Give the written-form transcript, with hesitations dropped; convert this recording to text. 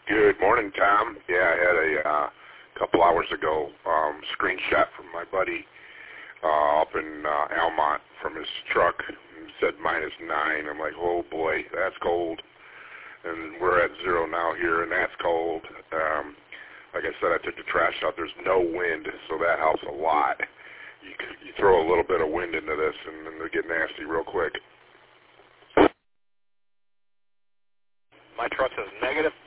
Good morning, Tom. Yeah, I had a couple hours ago screenshot from my buddy up in Almont from his truck. It said -9. I'm like, oh boy, that's cold. And we're at 0 now here, and that's cold. Like I said, I took the trash out. There's no wind, so that helps a lot. You throw a little bit of wind into this, and it'll get nasty real quick. My truck says negative